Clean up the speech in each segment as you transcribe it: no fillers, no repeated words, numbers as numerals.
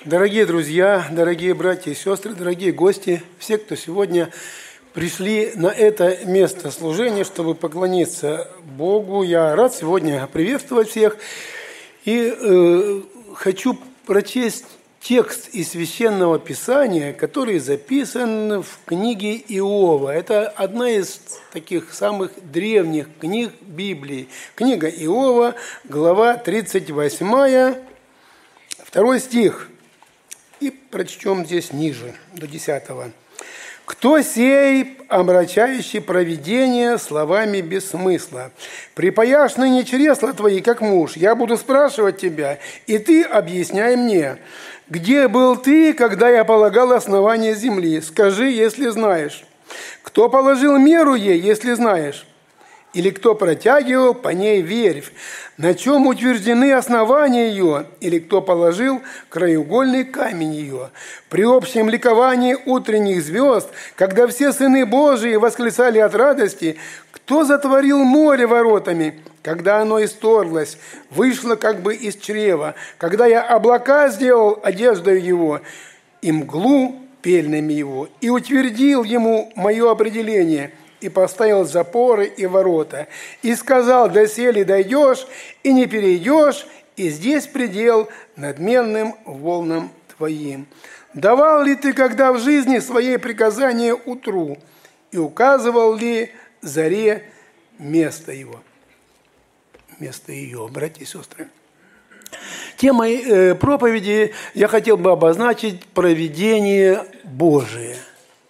Дорогие друзья, дорогие братья и сестры, дорогие гости, все, кто сегодня пришли на это место служения, чтобы поклониться Богу, я рад сегодня приветствовать всех и хочу прочесть текст из Священного Писания, который записан в книге Иова. Это одна из таких самых древних книг Библии. Книга Иова, глава 38, 2 стих. И прочтем здесь ниже, до 10. «Кто сей, омрачающий провидение словами без смысла? Припаяшь ныне чресла твои, как муж. Я буду спрашивать тебя, и ты объясняй мне. Где был ты, когда я полагал основание земли? Скажи, если знаешь. Кто положил меру ей, если знаешь? Или кто протягивал по ней верфь? На чем утверждены основания ее? Или кто положил краеугольный камень ее? При общем ликовании утренних звезд, когда все сыны Божии восклицали от радости, кто затворил море воротами, когда оно исторглось, вышло как бы из чрева, когда я облака сделал одеждой его, и мглу пельными его, и утвердил ему мое определение, и поставил запоры и ворота, и сказал, доселе дойдешь, и не перейдешь, и здесь предел надменным волнам твоим. Давал ли ты когда в жизни своей приказания утру, и указывал ли заре место его?» Место ее, братья и сестры. Темой проповеди я хотел бы обозначить провидение Божие.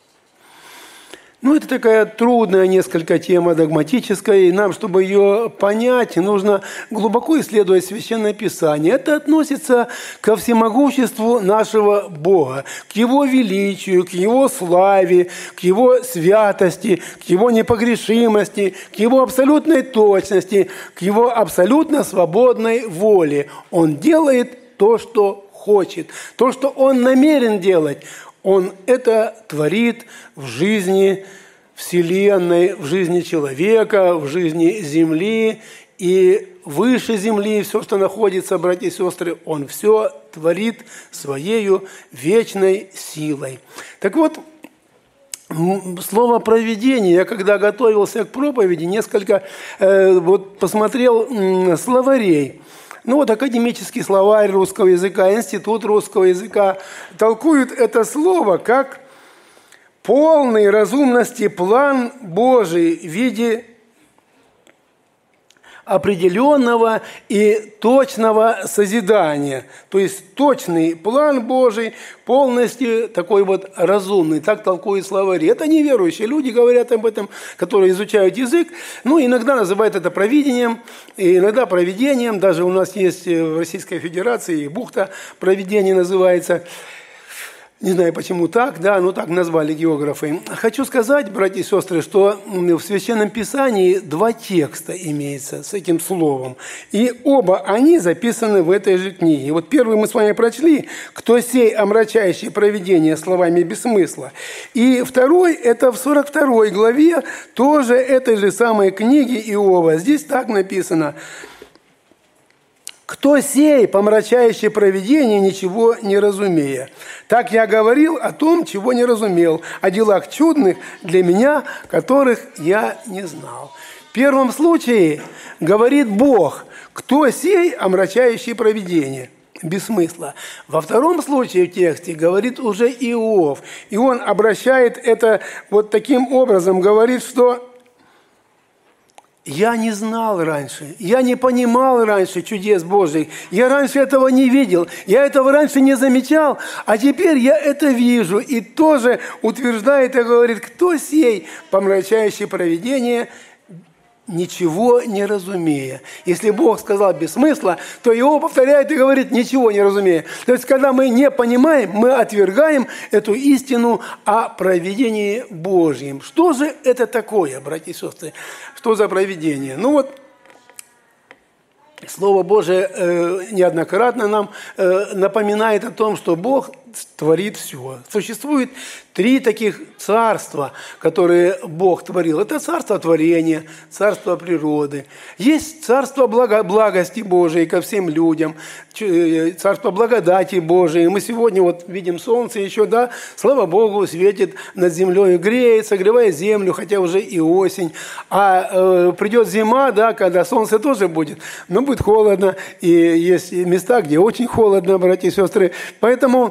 Это такая трудная несколько тема, догматическая, и нам, чтобы ее понять, нужно глубоко исследовать Священное Писание. Это относится ко всемогуществу нашего Бога, к Его величию, к Его славе, к Его святости, к Его непогрешимости, к Его абсолютной точности, к Его абсолютно свободной воле. Он делает то, что хочет, то, что Он намерен делать. Он это творит в жизни Вселенной, в жизни человека, в жизни Земли и выше Земли, все, что находится, братья и сестры, Он все творит Своею вечной силой. Так вот, слово «провидение», я когда готовился к проповеди, несколько посмотрел словарей. Академический словарь русского языка, Институт русского языка толкуют это слово как полный разумности план Божий в виде определенного и точного созидания. То есть точный план Божий, полностью такой разумный. Так толкуют словари. Это неверующие люди говорят об этом, которые изучают язык. Иногда называют это провидением, и иногда провидением. Даже у нас есть в Российской Федерации бухта провидения называется. Не знаю, почему так, так назвали географы. Хочу сказать, братья и сестры, что в Священном Писании два текста имеются с этим словом. И оба они записаны в этой же книге. Первый мы с вами прочли, «Кто сей, омрачающий провидение словами без смысла». И второй, это в 42 главе тоже этой же самой книги Иова. Здесь так написано: «Кто сей, помрачающий провидение, ничего не разумея? Так я говорил о том, чего не разумел, о делах чудных для меня, которых я не знал». В первом случае говорит Бог: «Кто сей, омрачающий провидение?» Без смысла. Во втором случае в тексте говорит уже Иов. И он обращает это таким образом, говорит, что «Я не знал раньше, я не понимал раньше чудес Божьих, я раньше этого не видел, я этого раньше не замечал, а теперь я это вижу». И тоже утверждает и говорит: «Кто сей, помрачающий провидение, ничего не разумея?» Если Бог сказал без смысла, то Иов повторяет и говорит: «Ничего не разумея». То есть, когда мы не понимаем, мы отвергаем эту истину о провидении Божьем. Что же это такое, братья и сестры? Что за провидение? Слово Божие неоднократно нам напоминает о том, что Бог творит все. Существует 3 таких царства, которые Бог творил. Это царство творения, царство природы. Есть царство благости Божией ко всем людям, царство благодати Божией. Мы сегодня вот видим солнце еще, да, слава Богу, светит над землей, греет, согревает землю, хотя уже и осень. А придет зима, да, когда солнце тоже будет, но будет холодно. И есть места, где очень холодно, братья и сестры. Поэтому,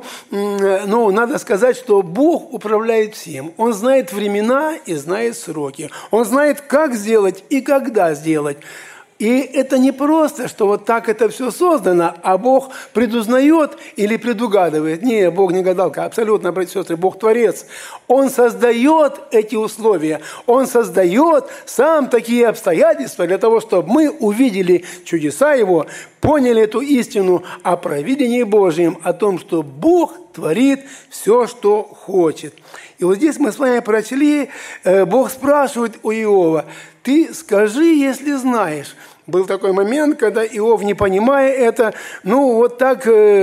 надо сказать, что Бог управляет всем. Он знает времена и знает сроки. Он знает, как сделать и когда сделать. И это не просто, что вот так это все создано, а Бог предузнает или предугадывает. Не, Бог не гадалка, абсолютно, братья и сестры, Бог творец. Он создает эти условия, Он создает сам такие обстоятельства для того, чтобы мы увидели чудеса Его, поняли эту истину о провидении Божьем, о том, что Бог творит все, что хочет. И вот здесь мы с вами прочли, Бог спрашивает у Иова: «Ты скажи, если знаешь». Был такой момент, когда Иов, не понимая это, вот так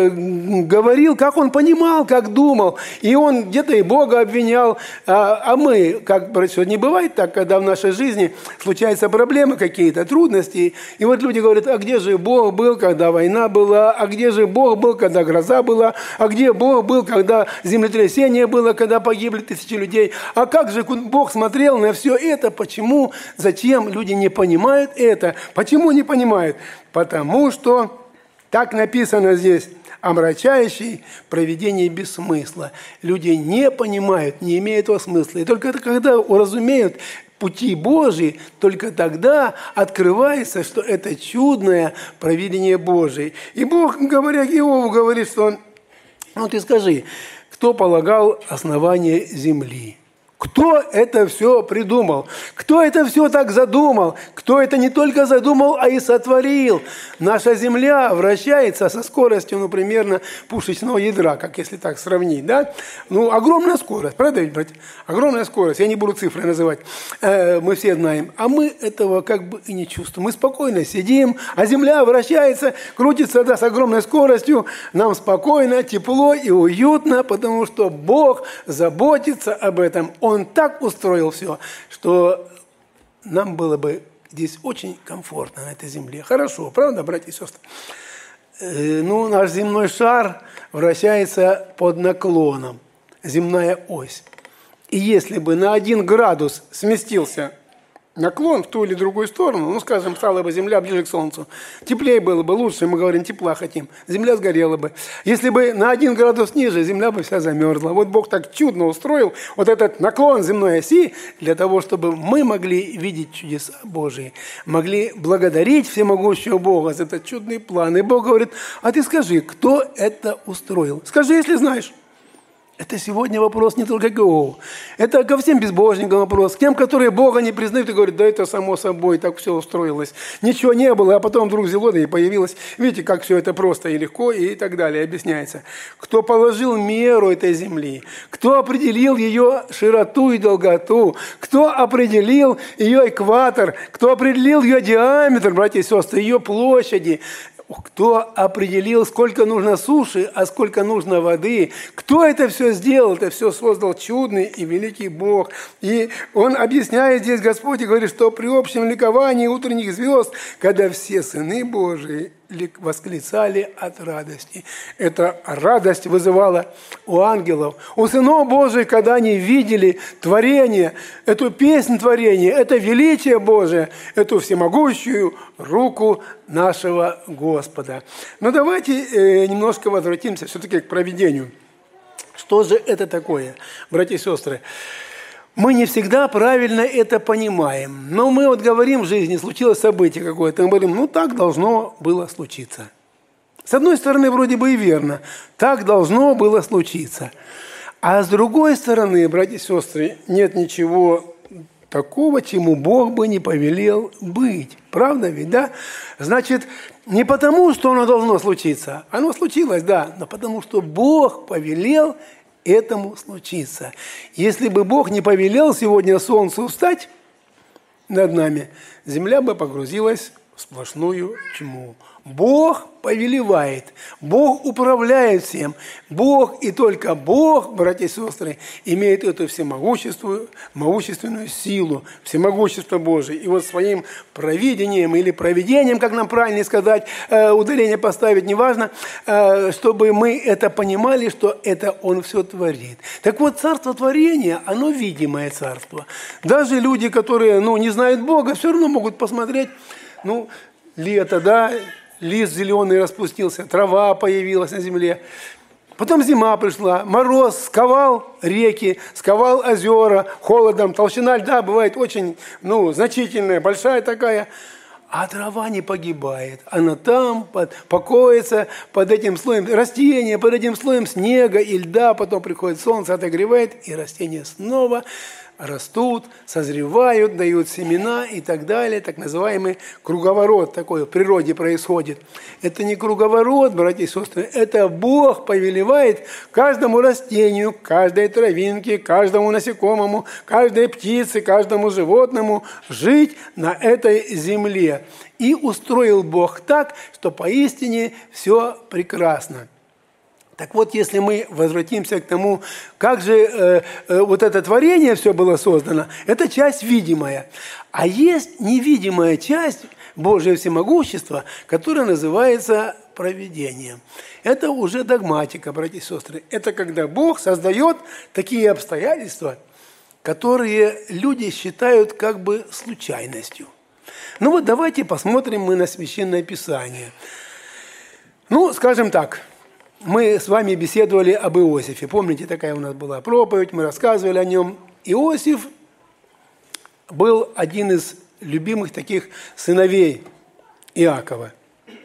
говорил, как он понимал, как думал. И он где-то и Бога обвинял. А мы, как, братья, не бывает так, когда в нашей жизни случаются проблемы какие-то, трудности. И вот люди говорят: а где же Бог был, когда война была? А где же Бог был, когда гроза была? А где Бог был, когда землетрясение было, когда погибли 1000 людей? А как же Бог смотрел на все это? Почему? Зачем люди не понимают это? Почему не понимают? Потому что так написано здесь: омрачающий провидение без смысла. Люди не понимают, не имеют этого смысла. И только когда уразумеют пути Божьи, только тогда открывается, что это чудное провидение Божие. И Бог, говоря Иову, говорит, что ты скажи, кто полагал основание земли? Кто это все придумал? Кто это все так задумал? Кто это не только задумал, а и сотворил? Наша Земля вращается со скоростью, примерно пушечного ядра, как если так сравнить, да? Огромная скорость, правда ведь, братья? Огромная скорость. Я не буду цифры называть. Мы все знаем. А мы этого как бы и не чувствуем. Мы спокойно сидим, а Земля вращается, крутится, да, с огромной скоростью. Нам спокойно, тепло и уютно, потому что Бог заботится об этом. Он так устроил все, что нам было бы здесь очень комфортно на этой земле. Хорошо, правда, братья и сестры? Наш земной шар вращается под наклоном, земная ось. И если бы на 1 градус сместился наклон в ту или другую сторону, скажем, стала бы Земля ближе к Солнцу, теплее было бы, лучше, мы говорим, тепла хотим, Земля сгорела бы. Если бы на 1 градус ниже, Земля бы вся замерзла. Вот Бог так чудно устроил вот этот наклон земной оси для того, чтобы мы могли видеть чудеса Божии, могли благодарить всемогущего Бога за этот чудный план. И Бог говорит: а ты скажи, кто это устроил? Скажи, если знаешь. Это сегодня вопрос не только к Иову. Это ко всем безбожникам вопрос. К тем, которые Бога не признают и говорят: да это само собой, так все устроилось. Ничего не было, а потом вдруг взяло, да и появилось. Видите, как все это просто и легко, и так далее объясняется. Кто положил меру этой земли, кто определил ее широту и долготу, кто определил ее экватор, кто определил ее диаметр, братья и сестры, ее площади, кто определил, сколько нужно суши, а сколько нужно воды, кто это все сделал, это все создал чудный и великий Бог. И Он объясняет здесь, Господь, и говорит, что при общем ликовании утренних звезд, когда все сыны Божии восклицали от радости. Эта радость вызывала у ангелов, у сынов Божьих, когда они видели творение, эту песнь творения, это величие Божие, эту всемогущую руку нашего Господа. Но давайте немножко возвратимся все-таки к провидению. Что же это такое, братья и сестры? Мы не всегда правильно это понимаем. Но мы вот говорим в жизни, случилось событие какое-то, мы говорим, так должно было случиться. С одной стороны, вроде бы и верно, так должно было случиться. А с другой стороны, братья и сестры, нет ничего такого, чему Бог бы не повелел быть. Правда ведь, да? Значит, не потому, что оно должно случиться. Оно случилось, да, но потому, что Бог повелел этому случиться. Если бы Бог не повелел сегодня солнцу встать над нами, земля бы погрузилась в сплошную тьму. Бог повелевает, Бог управляет всем. Бог и только Бог, братья и сестры, имеет эту могущественную силу, всемогущество Божие. И вот своим провидением или провидением, как нам правильно сказать, ударение поставить, неважно, чтобы мы это понимали, что это Он все творит. Так вот, царство творения, оно видимое царство. Даже люди, которые не знают Бога, все равно могут посмотреть, лето, да, лист зеленый распустился, трава появилась на земле. Потом зима пришла, мороз сковал реки, сковал озера холодом. Толщина льда бывает очень значительная, большая такая. А трава не погибает. Она там покоится под этим слоем растения, под этим слоем снега и льда. Потом приходит солнце, отогревает, и растения снова растут, созревают, дают семена и так далее. Так называемый круговорот такой в природе происходит. Это не круговорот, братья и сестры, это Бог повелевает каждому растению, каждой травинке, каждому насекомому, каждой птице, каждому животному жить на этой земле. И устроил Бог так, что поистине все прекрасно. Так вот, если мы возвратимся к тому, как же вот это творение все было создано, это часть видимая. А есть невидимая часть Божьего всемогущества, которая называется провидением. Это уже догматика, братья и сестры. Это когда Бог создает такие обстоятельства, которые люди считают как бы случайностью. Давайте посмотрим мы на Священное Писание. Скажем так. Мы с вами беседовали об Иосифе. Помните, такая у нас была проповедь, мы рассказывали о нем. Иосиф был один из любимых таких сыновей Иакова.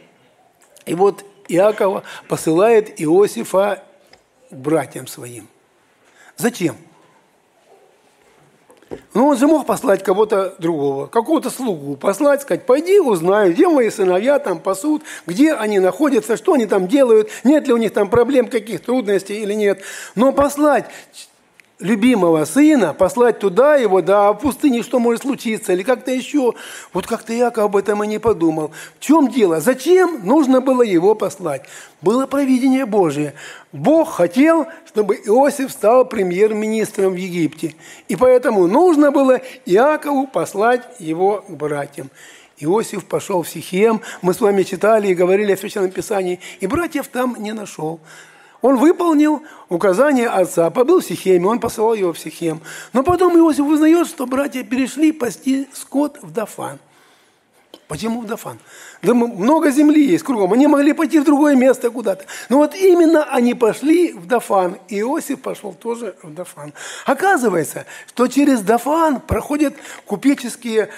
И вот Иаков посылает Иосифа к братьям своим. Зачем? Он же мог послать кого-то другого, какого-то слугу, послать, сказать, пойди узнай, где мои сыновья там пасут, где они находятся, что они там делают, нет ли у них там проблем, каких трудностей или нет. Но послать любимого сына, послать туда его, да, в пустыне что может случиться, или как-то еще. Вот как-то Иаков об этом и не подумал. В чем дело? Зачем нужно было его послать? Было провидение Божие. Бог хотел, чтобы Иосиф стал премьер-министром в Египте. И поэтому нужно было Иакову послать его к братьям. Иосиф пошел в Сихем. Мы с вами читали и говорили о Священном Писании. И братьев там не нашел. Он выполнил указание отца, побыл в Сихеме, он посылал его в Сихем. Но потом Иосиф узнает, что братья перешли пасти скот в Дофан. Почему в Дофан? Да много земли есть кругом, они могли пойти в другое место куда-то. Но вот именно они пошли в Дофан, и Иосиф пошел тоже в Дофан. Оказывается, что через Дофан проходят купеческие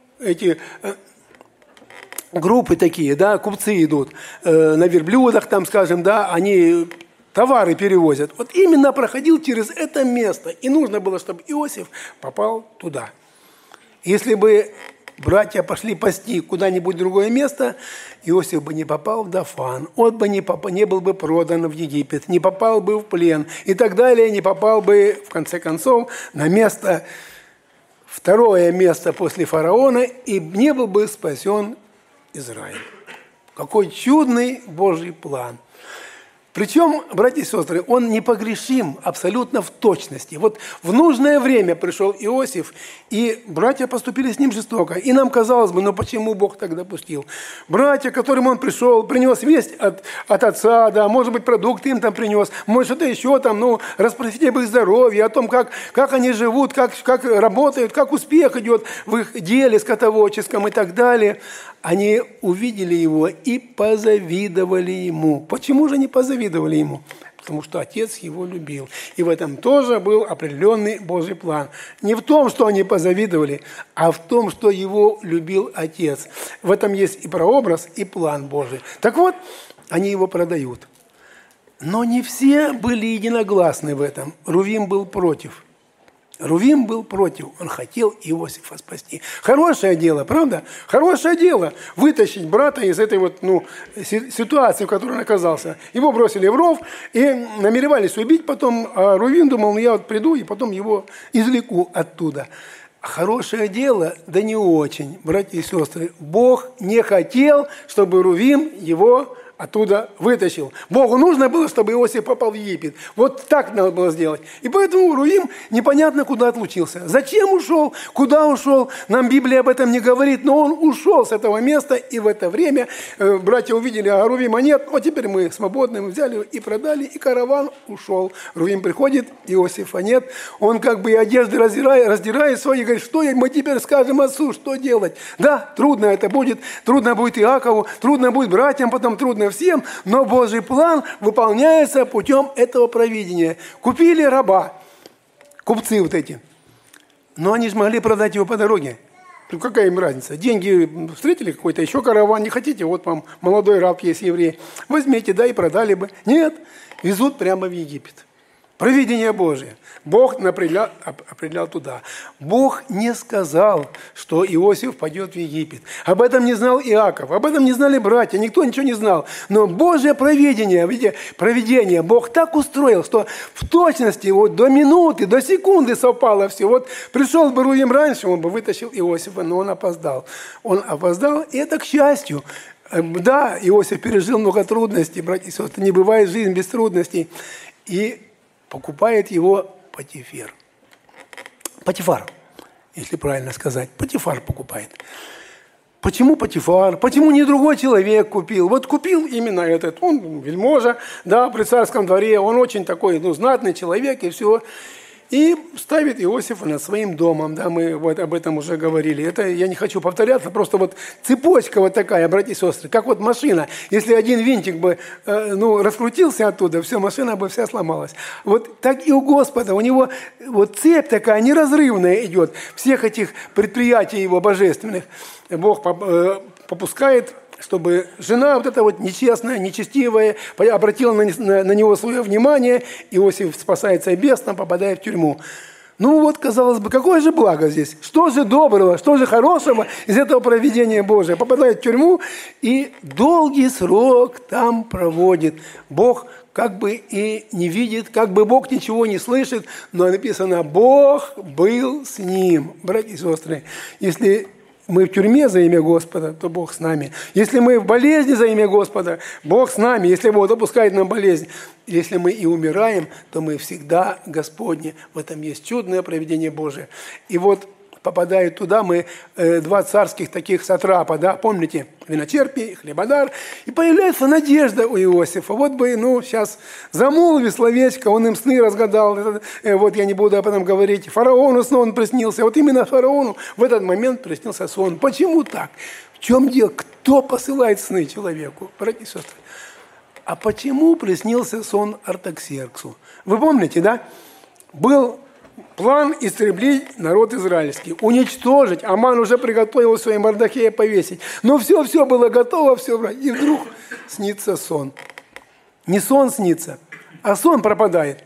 группы такие, да, купцы идут на верблюдах, там, скажем, да, они товары перевозят. Вот именно проходил через это место. И нужно было, чтобы Иосиф попал туда. Если бы братья пошли пасти куда-нибудь в другое место, Иосиф бы не попал в Дофан, он бы не был бы продан в Египет, не попал бы в плен и так далее, не попал бы, в конце концов, на место, второе место после фараона, и не был бы спасен Израиль. Какой чудный Божий план. Причем, братья и сестры, он непогрешим абсолютно в точности. Вот в нужное время пришел Иосиф, и братья поступили с ним жестоко. И нам казалось бы, почему Бог так допустил? Братья, к которым он пришел, принес весть от отца, да, может быть, продукты им там принес, может, что-то еще там, расспросить об их здоровье, о том, как они живут, как работают, как успех идет в их деле скотоводческом и так далее. Они увидели его и позавидовали ему. Почему же не позавидовали ему? Потому что отец его любил. И в этом тоже был определенный Божий план. Не в том, что они позавидовали, а в том, что его любил отец. В этом есть и прообраз, и план Божий. Так вот, они его продают. Но не все были единогласны в этом. Рувим был против. Рувим был против, он хотел Иосифа спасти. Хорошее дело, правда? Хорошее дело вытащить брата из этой ситуации, в которой он оказался. Его бросили в ров и намеревались убить потом, а Рувим думал, я приду и потом его извлеку оттуда. хорошее дело, да не очень, братья и сестры. Бог не хотел, чтобы Рувим его оттуда вытащил. Богу нужно было, чтобы Иосиф попал в Египет. Вот так надо было сделать. И поэтому Рувим непонятно куда отлучился. Зачем ушел? Куда ушел? Нам Библия об этом не говорит, но он ушел с этого места, и в это время братья увидели, а Рувима нет, вот теперь мы свободны, мы взяли и продали, и караван ушел. Рувим приходит, Иосифа нет, он как бы и одежды раздирает свои, говорит, что мы теперь скажем отцу, что делать? Да, трудно это будет, трудно будет Иакову, трудно будет братьям, потом трудно всем, но Божий план выполняется путем этого провидения. Купили раба, купцы вот эти, но они же могли продать его по дороге. Ну, какая им разница? Деньги встретили какой-то еще караван, не хотите, вот вам молодой раб есть еврей, возьмите, да, и продали бы. Нет, везут прямо в Египет. Провидение Божие. Бог определял туда. Бог не сказал, что Иосиф пойдет в Египет. Об этом не знал Иаков, об этом не знали братья, никто ничего не знал. Но Божье провидение, видите, провидение, Бог так устроил, что в точности вот до минуты, до секунды совпало все. Вот пришел бы Рувим раньше, он бы вытащил Иосифа, но он опоздал. Он опоздал, и это к счастью. Да, Иосиф пережил много трудностей, братья и сестры, не бывает жизнь без трудностей. И покупает его Потифар, если правильно сказать. Потифар покупает. Почему Потифар? Почему не другой человек купил? Вот купил именно этот. Он вельможа, да, при царском дворе. Он очень такой, знатный человек и все. И ставит Иосифа над своим домом. Да, мы вот об этом уже говорили. Это я не хочу повторяться, просто вот цепочка вот такая, братья и сестры, как вот машина. Если один винтик бы раскрутился оттуда, все, машина бы вся сломалась. Вот так и у Господа. У него вот цепь такая неразрывная идет всех этих предприятий его божественных. Бог попускает, чтобы жена вот эта вот нечестная, нечестивая обратила на него свое внимание, Иосиф спасается бесом, попадает в тюрьму. Ну вот, казалось бы, какое же благо здесь? Что же доброго, что же хорошего из этого провидения Божия? Попадает в тюрьму и долгий срок там проводит. Бог как бы и не видит, как бы Бог ничего не слышит, но написано, Бог был с ним. Братья и сестры, если мы в тюрьме за имя Господа, то Бог с нами. Если мы в болезни за имя Господа, Бог с нами. Если Бог допускает нам болезнь, если мы и умираем, то мы всегда Господни. В этом есть чудное провидение Божие. И вот попадают туда мы два царских таких сатрапа, да, помните, виночерпий, хлебодар, и появляется надежда у Иосифа. Вот бы, сейчас замолви словечко, он им сны разгадал, вот я не буду об этом говорить. Фараону сон приснился, вот именно фараону в этот момент приснился сон. Почему так? В чем дело? Кто посылает сны человеку? Братья и сестры. А почему приснился сон Артаксерксу? Вы помните, да? Был план истреблить народ израильский, уничтожить. Аман уже приготовил все, и Мордохея повесить. Но все было готово, все. И вдруг снится сон. Не сон снится, а сон пропадает.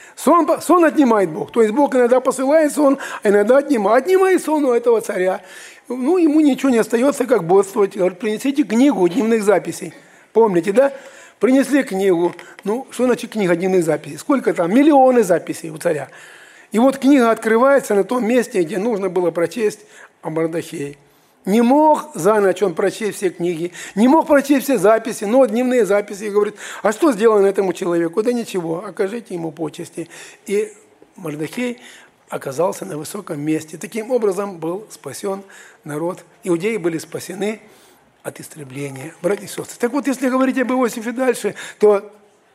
Сон отнимает Бог. То есть Бог иногда посылает сон, а иногда отнимает. Отнимает сон у этого царя. Ему ничего не остается, как бодствовать. Говорит, принесите книгу дневных записей. Помните, да? Принесли книгу. Что значит книга дневных записей? Сколько там? Миллионы записей у царя. И вот книга открывается на том месте, где нужно было прочесть о Мордохее. Не мог за ночь он прочесть все книги, не мог прочесть все записи, но дневные записи. И говорит, а что сделано этому человеку? Да ничего, окажите ему почести. И Мордохей оказался на высоком месте. Таким образом был спасен народ. Иудеи были спасены от истребления. Братья и сестры. Так вот, если говорить об Иосифе дальше, то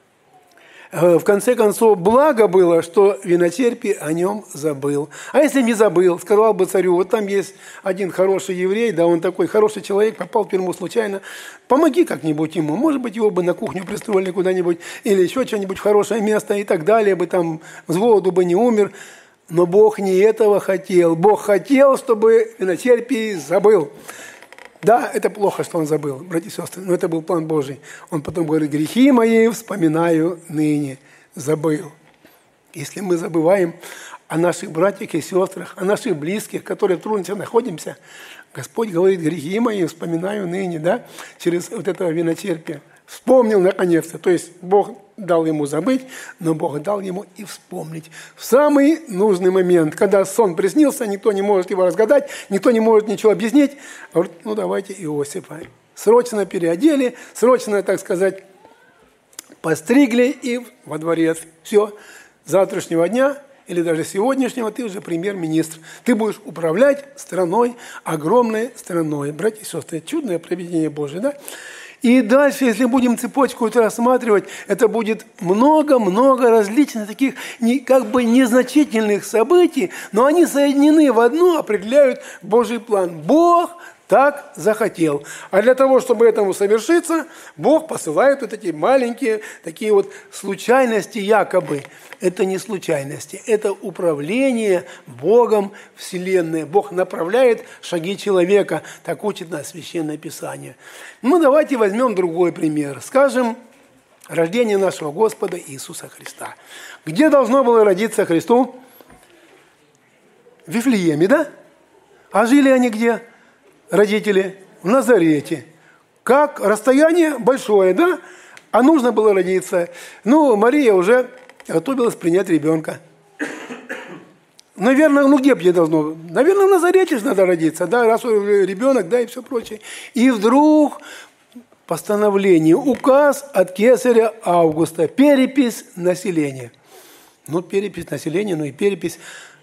в конце концов, благо было, что виночерпий о нем забыл. А если не забыл, сказал бы царю, вот там есть один хороший еврей, да, он такой хороший человек, попал в тюрьму случайно, помоги как-нибудь ему, может быть, его бы на кухню пристроили куда-нибудь, или еще что-нибудь в хорошее место и так далее, бы там с голоду бы не умер. Но Бог не этого хотел. Бог хотел, чтобы виночерпий забыл. Да, это плохо, что он забыл, братья и сестры, но это был план Божий. Он потом говорит, грехи мои вспоминаю ныне, забыл. Если мы забываем о наших братьях и сестрах, о наших близких, которые в трудностях находимся, Господь говорит, грехи мои вспоминаю ныне, да, через вот этого виночерпия. вспомнил наконец-то. То есть Бог дал ему забыть, но Бог дал ему и вспомнить. В самый нужный момент, когда сон приснился, никто не может его разгадать, никто не может ничего объяснить. Говорит, ну давайте Иосифа. Срочно переодели, срочно, так сказать, постригли и во дворец. Все, с завтрашнего дня или даже сегодняшнего ты уже премьер-министр. Ты будешь управлять страной, огромной страной. Братья и сестры, чудное провидение Божие, да? И дальше, если будем цепочку эту рассматривать, это будет много-много различных таких как бы незначительных событий, но они соединены в одно, определяют Божий план. Бог так захотел. А для того, чтобы этому совершиться, Бог посылает вот эти маленькие такие вот случайности якобы. Это не случайности, это управление Богом Вселенной. Бог направляет шаги человека, так учит нас Священное Писание. Ну, давайте возьмем другой пример. Скажем, рождение нашего Господа Иисуса Христа. Где должно было родиться Христу? В Вифлееме, да? А жили они где? Родители в Назарете. Как расстояние большое, да? А нужно было родиться. Ну, Мария уже готовилась принять ребенка. Наверное, ну где бы должно? Наверное, в Назарете же надо родиться, да, раз ребенок, да, и все прочее. И вдруг постановление, указ от кесаря Августа, перепись населения. Ну, перепись населения, ну и перепись.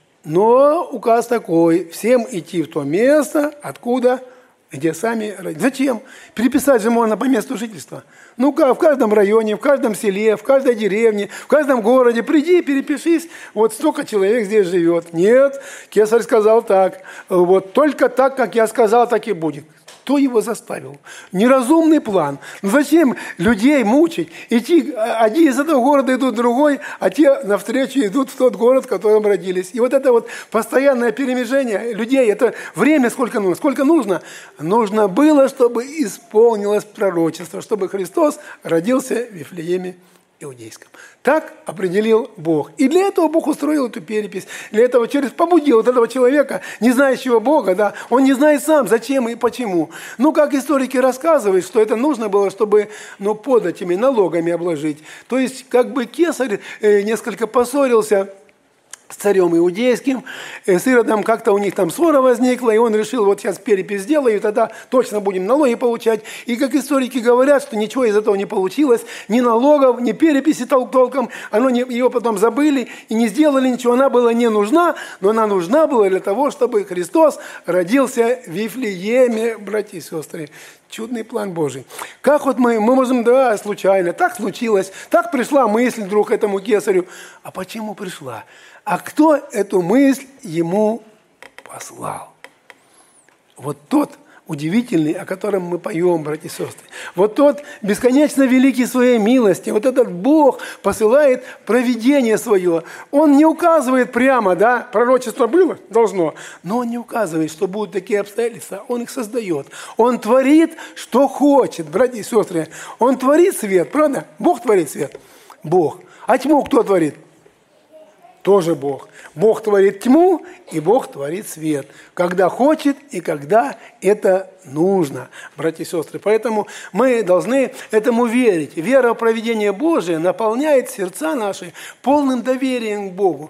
Но указ такой, всем идти в то место, откуда, где сами родились. Зачем? Переписать же можно по месту жительства. Ну-ка, в каждом районе, в каждом селе, в каждой деревне, в каждом городе приди, перепишись, вот столько человек здесь живет. Нет, кесарь сказал так, вот только так, как я сказал, так и будет. Кто его заставил? Неразумный план. Ну зачем людей мучить? Идти, одни из этого города идут в другой, а те навстречу идут в тот город, в котором родились. И вот это вот постоянное перемежение людей, это время сколько нужно? Сколько нужно? Нужно было, чтобы исполнилось пророчество, чтобы Христос родился в Вифлееме Иудейском. Так определил Бог. И для этого Бог устроил эту перепись. Для этого побудил вот этого человека, не знающего Бога, да, он не знает сам, зачем и почему. Ну, как историки рассказывают, что это нужно было, чтобы, податями, налогами обложить. То есть, как бы кесарь несколько поссорился с царем иудейским, с Иродом как-то у них там ссора возникла, и он решил, вот сейчас перепись сделаю, тогда точно будем налоги получать. И как историки говорят, что ничего из этого не получилось, ни налогов, ни переписи толком, ее потом забыли и не сделали ничего, она была не нужна, но она нужна была для того, чтобы Христос родился в Вифлееме, братья и сестры. Чудный план Божий. Как вот мы можем, да, случайно, так случилось, так пришла мысль вдруг этому кесарю. А почему пришла? А кто эту мысль ему послал? Вот тот удивительный, о котором мы поем, братья и сестры. Вот тот бесконечно великий своей милости. Вот этот Бог посылает провидение свое. Он не указывает прямо, да, пророчество было, должно, но он не указывает, что будут такие обстоятельства. Он их создает. Он творит, что хочет, братья и сестры. Он творит свет, правда? Бог творит свет. Бог. А тьму кто творит? Тоже Бог. Бог творит тьму, и Бог творит свет. Когда хочет и когда это нужно, братья и сестры. Поэтому мы должны этому верить. Вера в провидение Божие наполняет сердца наши полным доверием к Богу.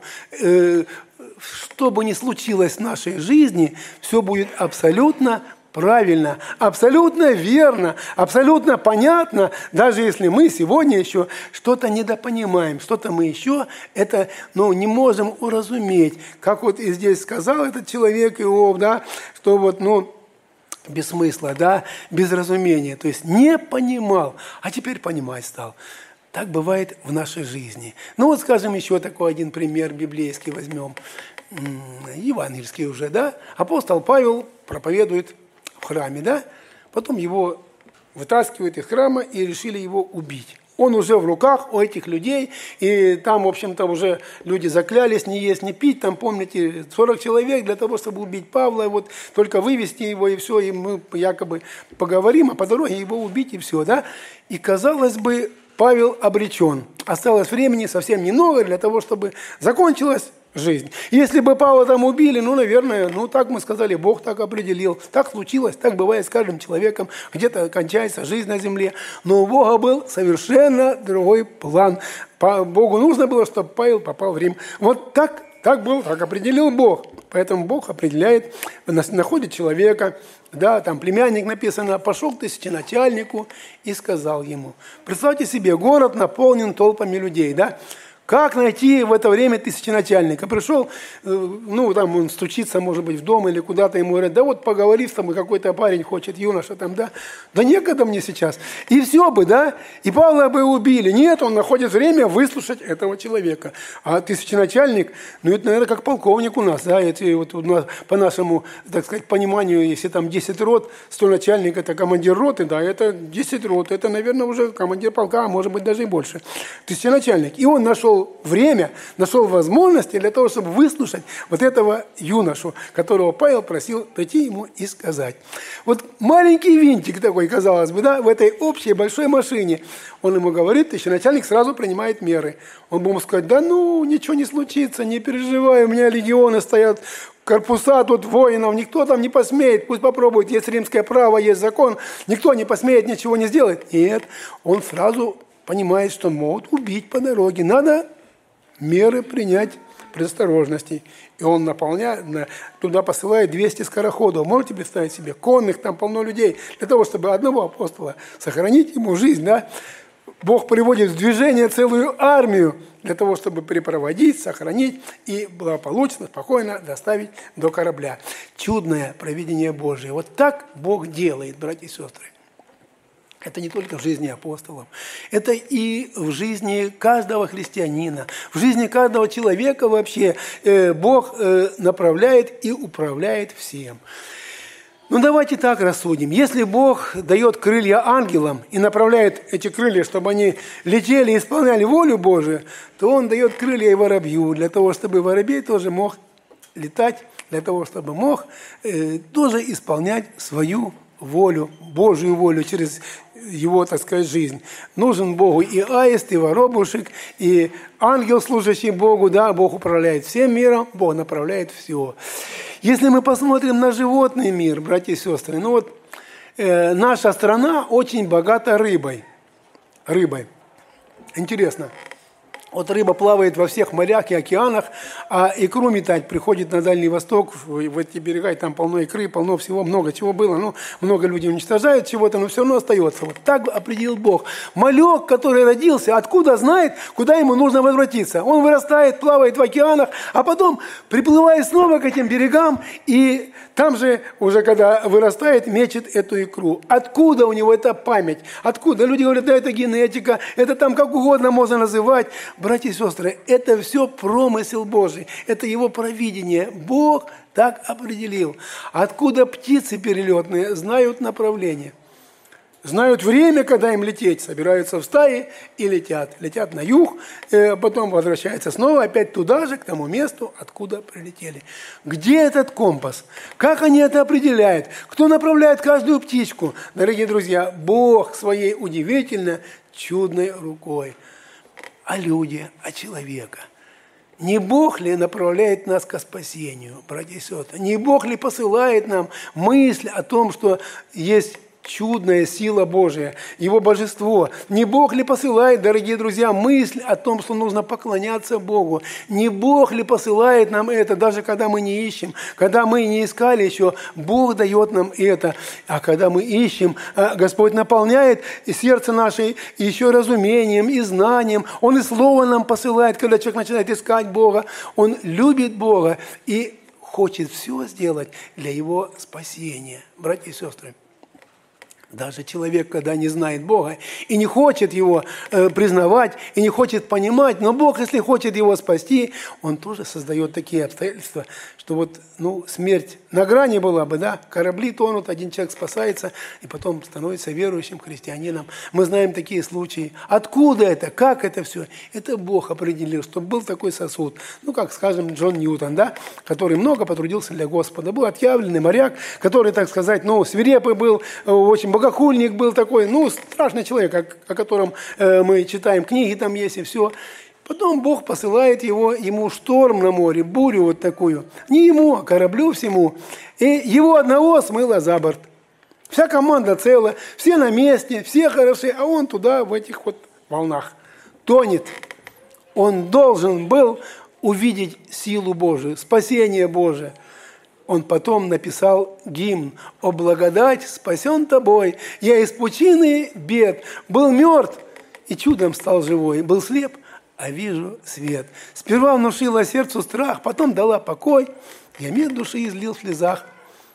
Что бы ни случилось в нашей жизни, все будет абсолютно правильно, абсолютно верно, абсолютно понятно, даже если мы сегодня еще что-то недопонимаем, что-то мы еще это, не можем уразуметь. Как вот и здесь сказал этот человек Иов, да, что вот, без смысла, да, без разумения, то есть не понимал, а теперь понимать стал. Так бывает в нашей жизни. Вот скажем еще такой один пример библейский возьмем, евангельский уже, да, апостол Павел проповедует в храме, да? Потом его вытаскивают из храма и решили его убить. Он уже в руках у этих людей, и там, в общем-то, уже люди заклялись не есть, не пить, там, помните, 40 человек для того, чтобы убить Павла, вот только вывести его, и все, и мы якобы поговорим, а по дороге его убить, и все, да? И, казалось бы, Павел обречен. Осталось времени совсем немного для того, чтобы закончилось жизнь. Если бы Павла там убили, ну, наверное, ну, так мы сказали, Бог так определил. Так случилось, так бывает с каждым человеком. Где-то кончается жизнь на земле. Но у Бога был совершенно другой план. Богу нужно было, чтобы Павел попал в Рим. Вот так определил Бог. Поэтому Бог определяет, находит человека. Да, там племянник написано, пошел к тысяченачальнику и сказал ему. Представьте себе, город наполнен толпами людей, да? Как найти в это время тысяченачальника? Пришел, ну, там он стучится, может быть, в дом или куда-то, ему говорят, да вот поговори с тобой, какой-то парень хочет, юноша там, да? Да некогда мне сейчас. И все бы, да? И Павла бы убили. Нет, он находит время выслушать этого человека. А тысяченачальник, ну, это, наверное, как полковник у нас, да? Это вот у нас, по нашему, так сказать, пониманию, если там 10 рот, 100 начальник – это командир роты, да, это 10 рот, это, наверное, уже командир полка, а может быть, даже и больше. Тысяченачальник. И он нашел время, нашел возможности для того, чтобы выслушать вот этого юношу, которого Павел просил прийти ему и сказать. Вот маленький винтик такой, казалось бы, да, в этой общей большой машине. Он ему говорит, тысяченачальник сразу принимает меры. Он бы ему сказать, да ну, ничего не случится, не переживай, у меня легионы стоят, корпуса тут воинов, никто там не посмеет, пусть попробует, есть римское право, есть закон, никто не посмеет, ничего не сделает. Нет, он сразу понимает, что могут убить по дороге. Надо меры принять предосторожности. И он туда посылает 200 скороходов. Можете представить себе? Конных, там полно людей. Для того, чтобы одного апостола сохранить ему жизнь, да? Бог приводит в движение целую армию для того, чтобы припроводить, сохранить и благополучно, спокойно доставить до корабля. Чудное провидение Божие. Вот так Бог делает, братья и сестры. Это не только в жизни апостолов, это и в жизни каждого христианина, в жизни каждого человека вообще Бог направляет и управляет всем. Ну давайте так рассудим. Если Бог дает крылья ангелам и направляет эти крылья, чтобы они летели и исполняли волю Божию, то Он дает крылья и воробью, для того, чтобы воробей тоже мог летать, для того, чтобы мог тоже исполнять свою волю, Божью волю через его, так сказать, жизнь. Нужен Богу и аист, и воробушек, и ангел, служащий Богу, да, Бог управляет всем миром, Бог направляет все. Если мы посмотрим на животный мир, братья и сестры, ну вот наша страна очень богата рыбой. Интересно. Вот рыба плавает во всех морях и океанах, а икру метать приходит на Дальний Восток, в эти берега, и там полно икры, полно всего, много чего было. Ну, много людей уничтожают чего-то, но все равно остается. Вот так определил Бог. Малек, который родился, откуда знает, куда ему нужно возвратиться? Он вырастает, плавает в океанах, а потом приплывает снова к этим берегам, и там же, уже когда вырастает, мечет эту икру. Откуда у него эта память? Откуда? Люди говорят, да, это генетика, это там как угодно можно называть. Братья и сестры, это все промысел Божий, это Его провидение. Бог так определил. Откуда птицы перелетные знают направление, знают время, когда им лететь, собираются в стаи и летят. Летят на юг, потом возвращаются снова опять туда же, к тому месту, откуда прилетели. Где этот компас? Как они это определяют? Кто направляет каждую птичку? Дорогие друзья, Бог своей удивительно чудной рукой. А люди, а человека. Не Бог ли направляет нас ко спасению, братья и сестры? Не Бог ли посылает нам мысль о том, что есть чудная сила Божия, Его божество? Не Бог ли посылает, дорогие друзья, мысль о том, что нужно поклоняться Богу? Не Бог ли посылает нам это, даже когда мы не ищем, когда мы не искали еще, Бог дает нам это. А когда мы ищем, Господь наполняет сердце наше еще разумением и знанием. Он и Слово нам посылает, когда человек начинает искать Бога. Он любит Бога и хочет все сделать для Его спасения. Братья и сестры, даже человек, когда не знает Бога и не хочет Его признавать, и не хочет понимать, но Бог, если хочет его спасти, Он тоже создает такие обстоятельства, что вот, смерть на грани была бы, да, корабли тонут, один человек спасается, и потом становится верующим христианином. Мы знаем такие случаи. Откуда это? Как это все? Это Бог определил, чтобы был такой сосуд. Как, скажем, Джон Ньютон, да, который много потрудился для Господа. Был отъявленный моряк, который, так сказать, свирепый был, очень богохульник был такой, страшный человек, о котором мы читаем книги, там есть и все. Потом Бог посылает ему шторм на море, бурю вот такую. Не ему, а кораблю всему. И его одного смыло за борт. Вся команда целая, все на месте, все хороши, а он туда, в этих вот волнах, тонет. Он должен был увидеть силу Божию, спасение Божие. Он потом написал гимн: «О благодать, спасен тобой, я из пучины бед, был мертв и чудом стал живой, был слеп, а вижу свет». Сперва внушила сердцу страх, потом дала покой, я мед души излил в слезах.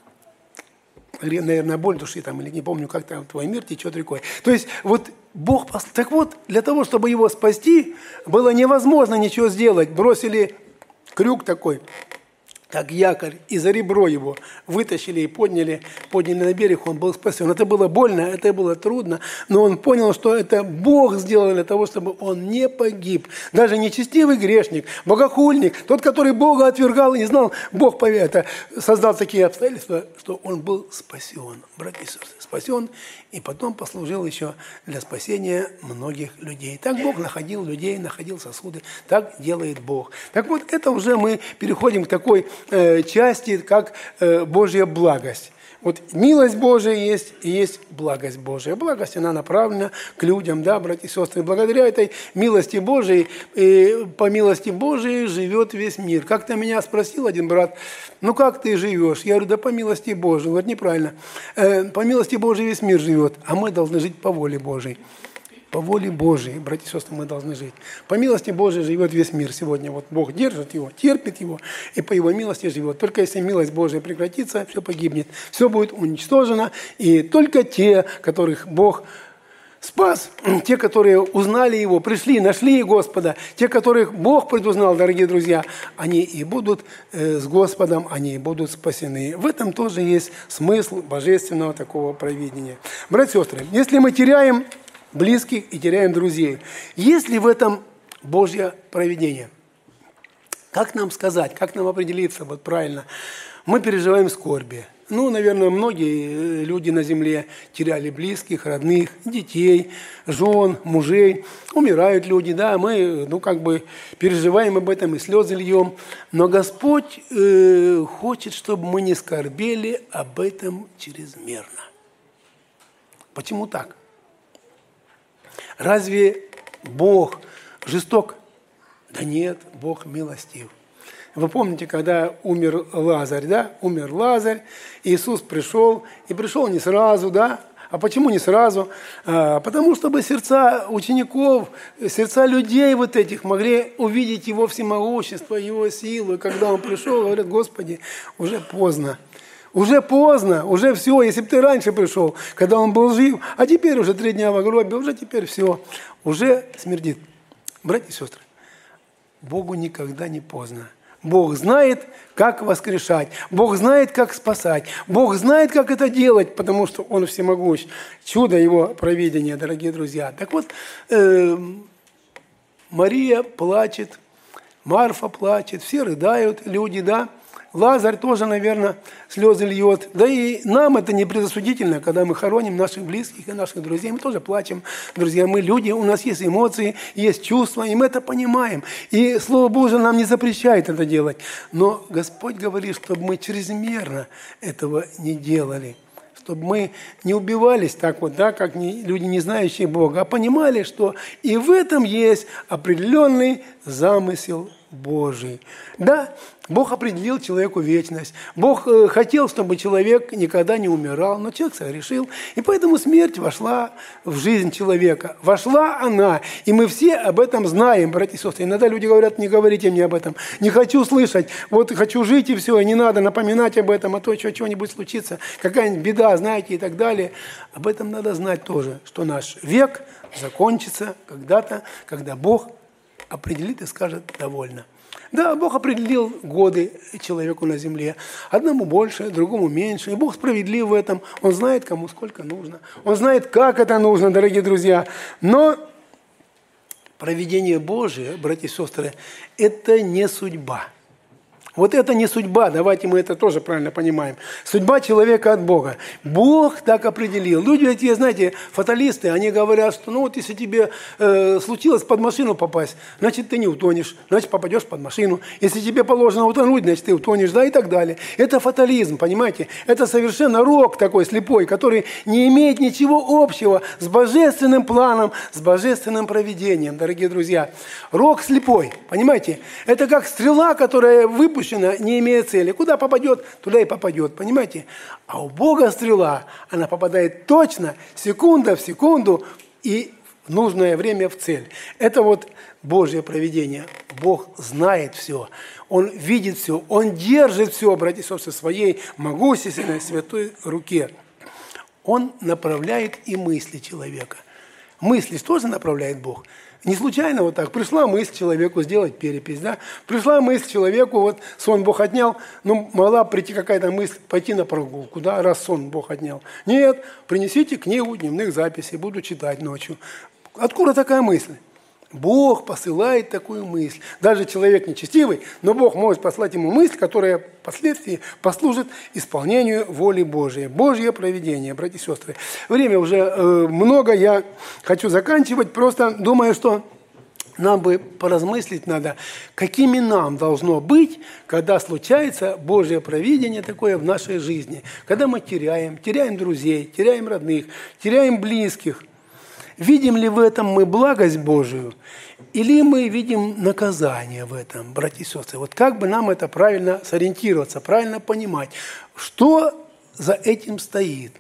Наверное, боль души там, или не помню, как там, твой мир течет рекой. То есть вот Бог, так вот, для того, чтобы его спасти, было невозможно ничего сделать. Бросили крюк такой, как якорь, и за ребро его вытащили и подняли на берег, он был спасен. Это было больно, это было трудно, но он понял, что это Бог сделал для того, чтобы он не погиб. Даже нечестивый грешник, богохульник, тот, который Бога отвергал и не знал, Бог это создал такие обстоятельства, что он был спасен, братья и сестры, спасен, и потом послужил еще для спасения многих людей. Так Бог находил людей, находил сосуды, так делает Бог. Так вот, это уже мы переходим к такой части, как Божья благость. Вот милость Божия есть и есть благость Божия. Благость, она направлена к людям, да, братья и сестры. Благодаря этой милости Божией, по милости Божией живет весь мир. Как-то меня спросил один брат: ну как ты живешь? Я говорю: да по милости Божией. Он говорит: неправильно. По милости Божией весь мир живет, а мы должны жить по воле Божией. По воле Божией, братья и сестры, мы должны жить. По милости Божией живет весь мир сегодня. Вот Бог держит его, терпит его, и по его милости живет. Только если милость Божия прекратится, все погибнет, все будет уничтожено. И только те, которых Бог спас, те, которые узнали Его, пришли, нашли Господа, те, которых Бог предузнал, дорогие друзья, они и будут с Господом, они и будут спасены. В этом тоже есть смысл божественного такого провидения. Братья и сестры, если мы теряем близких и теряем друзей, есть ли в этом Божье провидение? Как нам сказать, как нам определиться вот правильно? Мы переживаем скорби. Ну, наверное, многие люди на земле теряли близких, родных, детей, жен, мужей. Умирают люди, да, мы, переживаем об этом и слезы льем. Но Господь хочет, чтобы мы не скорбели об этом чрезмерно. Почему так? Разве Бог жесток? Да нет, Бог милостив. Вы помните, когда умер Лазарь, да? Умер Лазарь, Иисус пришел, и пришел не сразу, да? А почему не сразу? Потому чтобы сердца учеников, сердца людей вот этих могли увидеть Его всемогущество, Его силу. И когда Он пришел, говорят: Господи, уже поздно. Уже поздно, уже все, если бы ты раньше пришел, когда он был жив, а теперь уже 3 дня в гробе, уже теперь все, уже смердит. Братья и сестры, Богу никогда не поздно. Бог знает, как воскрешать, Бог знает, как спасать, Бог знает, как это делать, потому что Он всемогущ. Чудо Его провидения, дорогие друзья. Так вот, Мария плачет, Марфа плачет, все рыдают, люди, да. Лазарь тоже, наверное, слезы льет. Да и нам это не предосудительно, когда мы хороним наших близких и наших друзей. Мы тоже плачем. Друзья, мы люди, у нас есть эмоции, есть чувства, и мы это понимаем. И Слово Божие нам не запрещает это делать. Но Господь говорит, чтобы мы чрезмерно этого не делали. Чтобы мы не убивались так вот, да, как люди, не знающие Бога, а понимали, что и в этом есть определенный замысел Божий. Да, Бог определил человеку вечность. Бог хотел, чтобы человек никогда не умирал, но человек согрешил. И поэтому смерть вошла в жизнь человека. Вошла она. И мы все об этом знаем, братья и сестры. Иногда люди говорят: не говорите мне об этом. Не хочу слышать. Вот хочу жить и все. И не надо напоминать об этом, а то что-нибудь случится. Какая-нибудь беда, знаете, и так далее. Об этом надо знать тоже, что наш век закончится когда-то, когда Бог определит и скажет: довольно. Да, Бог определил годы человеку на земле. Одному больше, другому меньше. И Бог справедлив в этом. Он знает, кому сколько нужно. Он знает, как это нужно, дорогие друзья. Но провидение Божие, братья и сестры, это не судьба. Вот это не судьба, давайте мы это тоже правильно понимаем. Судьба человека от Бога. Бог так определил. Люди эти, знаете, фаталисты, они говорят, что ну вот если тебе случилось под машину попасть, значит ты не утонешь, значит попадешь под машину. Если тебе положено утонуть, значит ты утонешь, да, и так далее. Это фатализм, понимаете? Это совершенно рок такой слепой, который не имеет ничего общего с божественным планом, с божественным провидением, дорогие друзья. Рок слепой, понимаете? Это как стрела, которая выпущена, не имея цели. Куда попадет, туда и попадет, понимаете? А у Бога стрела, она попадает точно, секунда в секунду и в нужное время в цель. Это вот Божье провидение. Бог знает все, Он видит все, Он держит все, братья и сестры, в своей могущественной святой руке. Он направляет и мысли человека. Мысли тоже направляет Бог. Не случайно вот так. Пришла мысль человеку сделать перепись, да? Пришла мысль человеку, вот сон Бог отнял, ну, могла прийти какая-то мысль пойти на прогулку, да, раз сон Бог отнял. Нет, принесите книгу дневных записей, буду читать ночью. Откуда такая мысль? Бог посылает такую мысль. Даже человек нечестивый, но Бог может послать ему мысль, которая впоследствии послужит исполнению воли Божией. Божье провидение, братья и сестры. Время уже много, я хочу заканчивать. Просто думаю, что нам бы поразмыслить надо, какими нам должно быть, когда случается Божье провидение такое в нашей жизни. Когда мы теряем друзей, теряем родных, теряем близких. Видим ли в этом мы благость Божию, или мы видим наказание в этом, братья и сестры? Вот как бы нам это правильно сориентироваться, правильно понимать, что за этим стоит?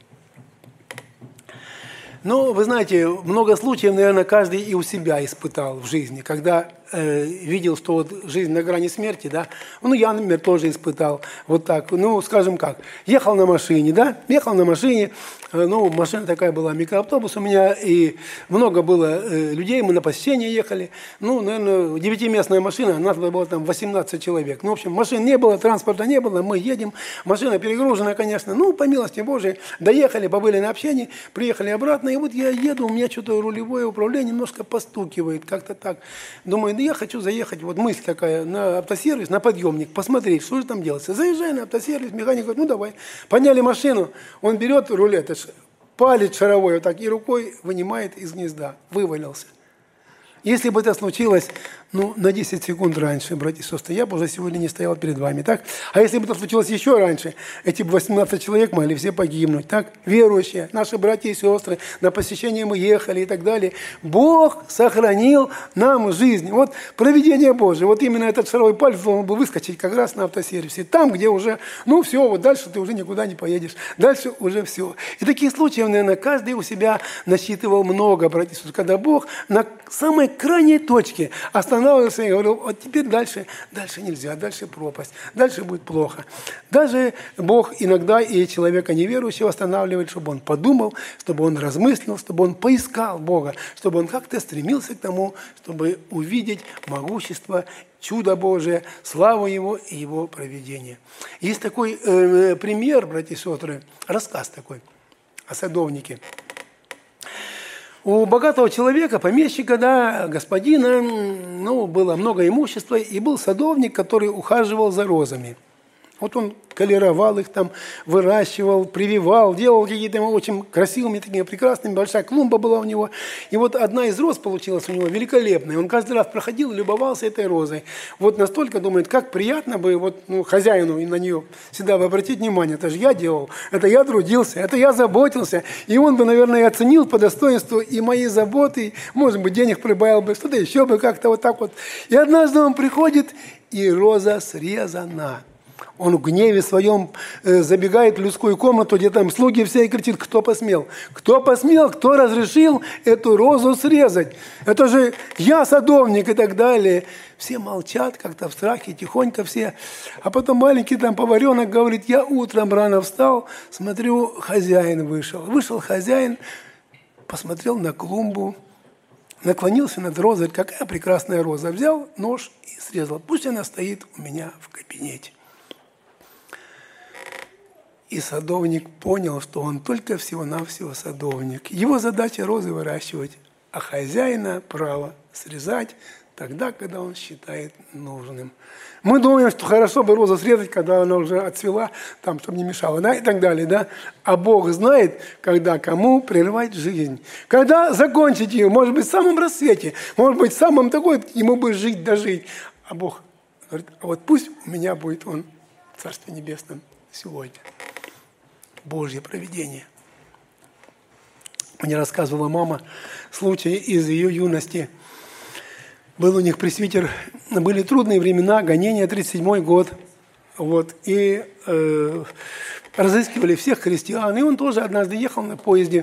Ну, вы знаете, много случаев, наверное, каждый и у себя испытал в жизни, когда видел, что вот жизнь на грани смерти, да, ну, я, например, тоже испытал вот так, ну, скажем как, ехал на машине, ну, машина такая была, микроавтобус у меня, и много было людей, мы на посещение ехали, ну, наверное, 9-местная машина, нас было там 18 человек, ну, в общем, машин не было, транспорта не было, мы едем, машина перегружена, конечно, ну, по милости Божией, доехали, побыли на общении, приехали обратно, и вот я еду, у меня что-то рулевое управление немножко постукивает, как-то так, думаю, я хочу заехать, вот мысль такая, на автосервис, на подъемник, посмотреть, что же там делается. Заезжаю на автосервис, механик говорит, ну давай. Подняли машину, он берет рулет, палец шаровой вот так и рукой вынимает из гнезда, вывалился. Если бы это случилось, ну, на 10 секунд раньше, братья и сестры, я бы уже сегодня не стоял перед вами, так? А если бы это случилось еще раньше, эти 18 человек могли все погибнуть, так? Верующие, наши братья и сестры, на посещение мы ехали и так далее. Бог сохранил нам жизнь. Вот провидение Божие, вот именно этот шаровой палец должен был выскочить как раз на автосервисе, там, где уже, ну, все, вот дальше ты уже никуда не поедешь, дальше уже все. И таких случаев, наверное, каждый у себя насчитывал много, братья и сестры, когда Бог на самой крайней точке останавливался и говорил, вот теперь дальше нельзя, дальше пропасть, дальше будет плохо. Даже Бог иногда и человека неверующего останавливает, чтобы он подумал, чтобы он размыслил, чтобы он поискал Бога, чтобы он как-то стремился к тому, чтобы увидеть могущество, чудо Божие, славу Его и Его провидение. Есть такой пример, братья и сестры, рассказ такой о садовнике. У богатого человека, помещика, да, господина, ну, было много имущества, и был садовник, который ухаживал за розами. Вот он колеровал их там, выращивал, прививал, делал какие-то очень красивыми, такими прекрасными, большая клумба была у него. И вот одна из роз получилась у него великолепная. Он каждый раз проходил и любовался этой розой. Вот настолько думает, как приятно бы вот, ну, хозяину на нее всегда бы обратить внимание. Это же я делал, это я трудился, это я заботился. И он бы, наверное, оценил по достоинству и мои заботы, может быть, денег прибавил бы, что-то еще бы как-то вот так вот. И однажды он приходит, и роза срезана. Он в гневе своем забегает в людскую комнату, где там слуги все, и кричит, кто посмел? Кто посмел, кто разрешил эту розу срезать? Это же я садовник и так далее. Все молчат как-то в страхе, тихонько все. А потом маленький там поваренок говорит, я утром рано встал, смотрю, хозяин вышел. Вышел хозяин, посмотрел на клумбу, наклонился над розой, какая прекрасная роза. Взял нож и срезал. Пусть она стоит у меня в кабинете. И садовник понял, что он только всего-навсего садовник. Его задача розы выращивать. а хозяина право срезать тогда, когда он считает нужным. Мы думаем, что хорошо бы розу срезать, когда она уже отцвела, там, чтобы не мешала, да, и так далее, да. А Бог знает, когда кому прервать жизнь. Когда закончить ее, может быть, в самом рассвете, может быть, в самом такой, ему бы жить, дожить. А Бог говорит, а вот пусть у меня будет он в Царстве Небесном сегодня. Божье провидение. Мне рассказывала мама случай из ее юности. Был у них пресвитер, были трудные времена, гонения, 37-й год. Вот, и разыскивали всех христиан. И он тоже однажды ехал на поезде,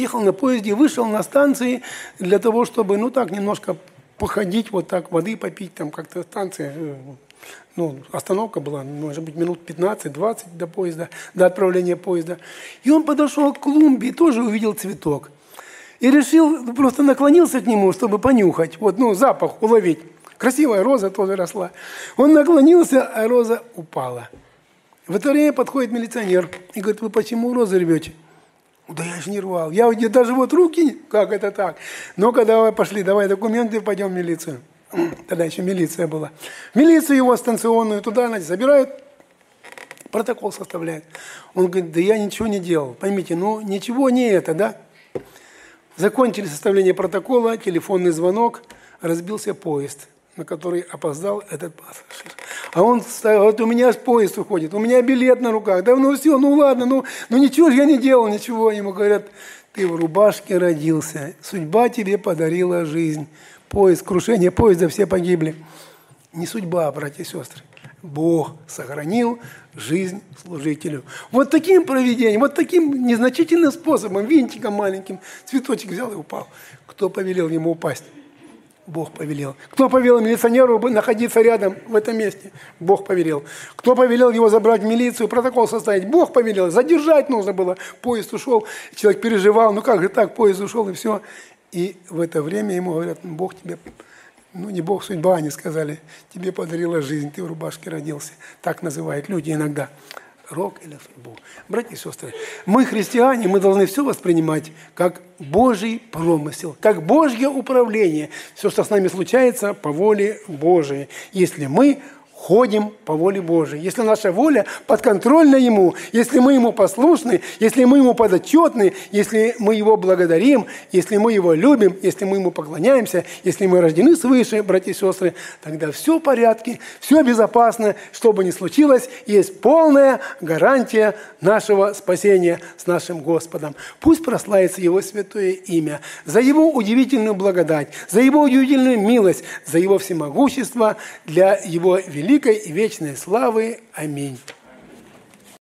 вышел на станции для того, чтобы, ну так, немножко походить, вот так, воды попить, там как-то станция, ну, остановка была, может быть, минут 15-20 до поезда, до отправления поезда. И он подошел к клумбе и тоже увидел цветок. И решил, просто наклонился к нему, чтобы понюхать, вот, ну, запах уловить. Красивая роза тоже росла. Он наклонился, а роза упала. В это время подходит милиционер и говорит, вы почему розы рвете? Да я же не рвал. Я даже вот руки, как это так? Ну-ка, давай пошли, давай документы, пойдем в милицию. Тогда еще милиция была. В милицию его станционную, туда, значит, забирают, протокол составляют. Он говорит, да я ничего не делал. Поймите, ну ничего не это, да? Закончили составление протокола, телефонный звонок, разбился поезд, на который опоздал этот пассажир. А он говорит, у меня поезд уходит, у меня билет на руках. Да ну все, ну ладно, ну ничего же я не делал, ничего. Ему говорят, ты в рубашке родился, судьба тебе подарила жизнь. Поезд, крушение поезда, все погибли. Не судьба, братья и сестры. Бог сохранил жизнь служителю. Вот таким провидением, вот таким незначительным способом, винтиком маленьким, цветочек взял и упал. Кто повелел ему упасть? Бог повелел. Кто повелел милиционеру находиться рядом в этом месте? Бог повелел. Кто повелел его забрать в милицию, протокол составить? Бог повелел. Задержать нужно было. Поезд ушел, человек переживал, ну как же так, поезд ушел и все. И в это время ему говорят, Бог тебе... Ну, не Бог, судьба, они сказали, тебе подарила жизнь, ты в рубашке родился. Так называют люди иногда. Рок или судьбу. Братья и сестры, мы, христиане, мы должны все воспринимать как Божий промысел, как Божье управление. Все, что с нами случается, по воле Божией. Если мы ходим по воле Божией, если наша воля подконтрольна Ему, если мы Ему послушны, если мы Ему подотчетны, если мы Его благодарим, если мы Его любим, если мы Ему поклоняемся, если мы рождены свыше, братья и сестры, тогда все в порядке, все безопасно, что бы ни случилось, есть полная гарантия нашего спасения с нашим Господом. Пусть прославится Его святое имя за Его удивительную благодать, за Его удивительную милость, за Его всемогущество для Его великой и вечной славы. Аминь.